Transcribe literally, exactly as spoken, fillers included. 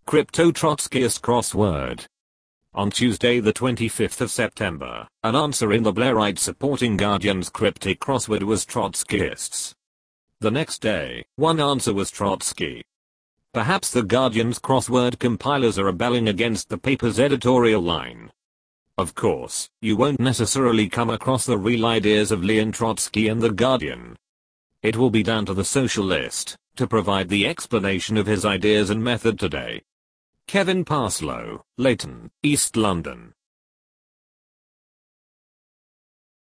Crypto Trotskyist crossword. On Tuesday the twenty-fifth of September, an answer in the Blairite supporting Guardian's cryptic crossword was Trotskyists. The next day, one answer was Trotsky. Perhaps the Guardian's crossword compilers are rebelling against the paper's editorial line. Of course, you won't necessarily come across the real ideas of Leon Trotsky in the Guardian. It will be down to the socialist to provide the explanation of his ideas and method today. Kevin Parslow, Leighton, East London.